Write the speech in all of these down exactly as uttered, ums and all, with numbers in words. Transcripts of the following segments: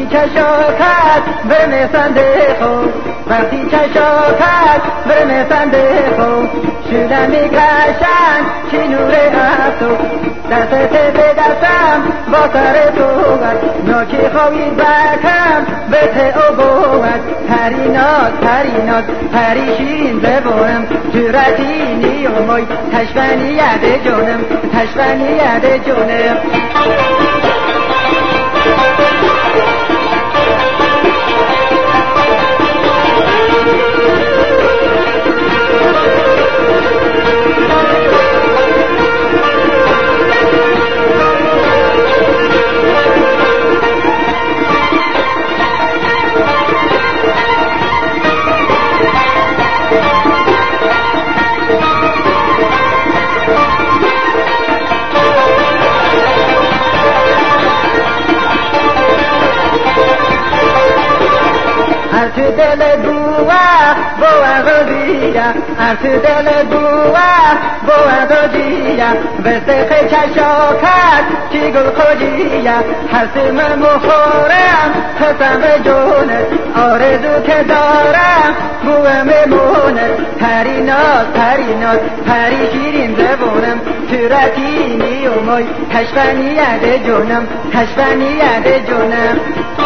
چشاکت برمسنده خود وقتی چشاکت برمسنده خود شده میکشن چی نور افسو دستت به دستم با سر تو ناکی خواهی بکم به ته او بود پریناز پریناز پری شیرین ببارم جورتی نیومای تشفنی یده جونم تشفنی یده جونم تو دل بوه بوه غدیه تو دل بوه بوه غدیه بسخ چشاکت چی گل خودیه حسم مخورم حسم جونه آرزو که دارم بوه میمونه پریناز پریناز پری شیرین زبونم صورتی نیومای تشفنی یده جونم تشفنی یده جونم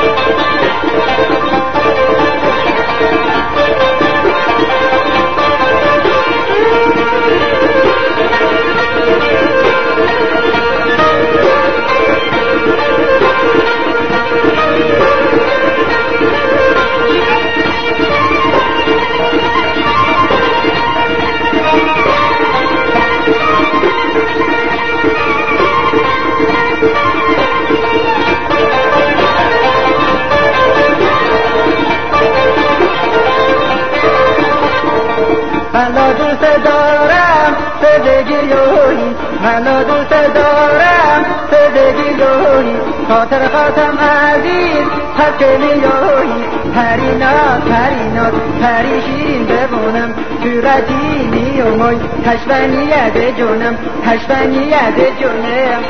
منو دوست دارم سدگیوی منو دوست دارم سدگیوی خاطر خاطم عزیز پس که میوی پریناز پریناز پری شیرین ببونم صورتی نیومای تشفنی یده جونم تشفنی یده جونم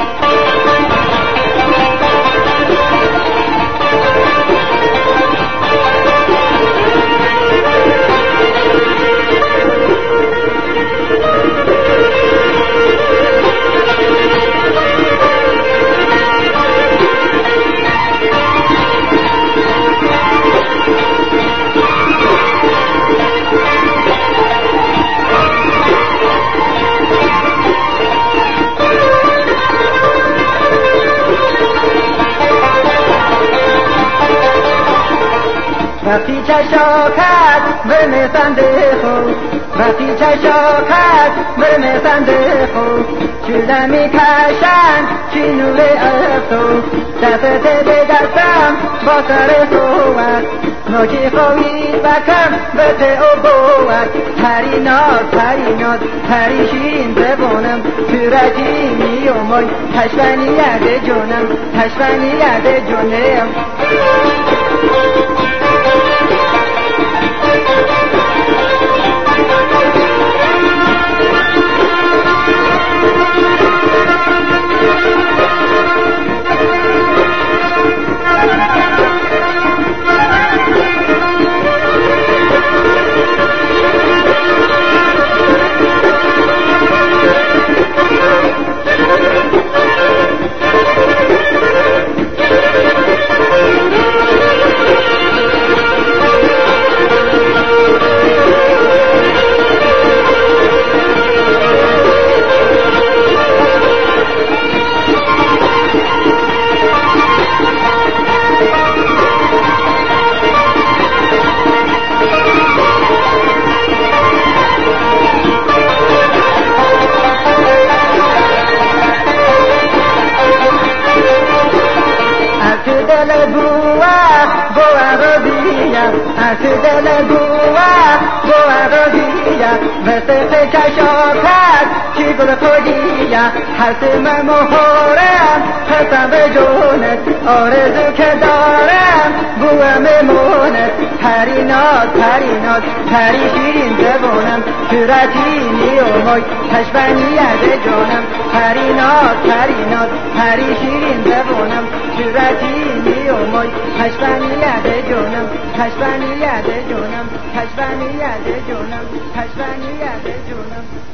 وقتی چشاکت برمسنده خود وقتی چشاکت برمسنده خود شده میکشن چی نور افسو دستت به دستم با سر صحبت ناکی خواهی بکم به ته او بود پریناز پریناز پری شیرین زبونم صورتی نیومای تشفنی یده جونم تشفنی یده جونم دل بوه بوه غدیه تو دل بوه بوه غدیه بسخ چشاکت چی گل خودیه حسم مخورم حسم جونت آرزو که دارم بوه میمونه پریناز پریناز پری شیرین زبونم صورتی نیومای پشبنی از جانم پریناز پریناز پری شیرین زبونم صورتی نیومای پشبنی از جانم پشبنی از جانم پشبنی از جانم پشبنی از جانم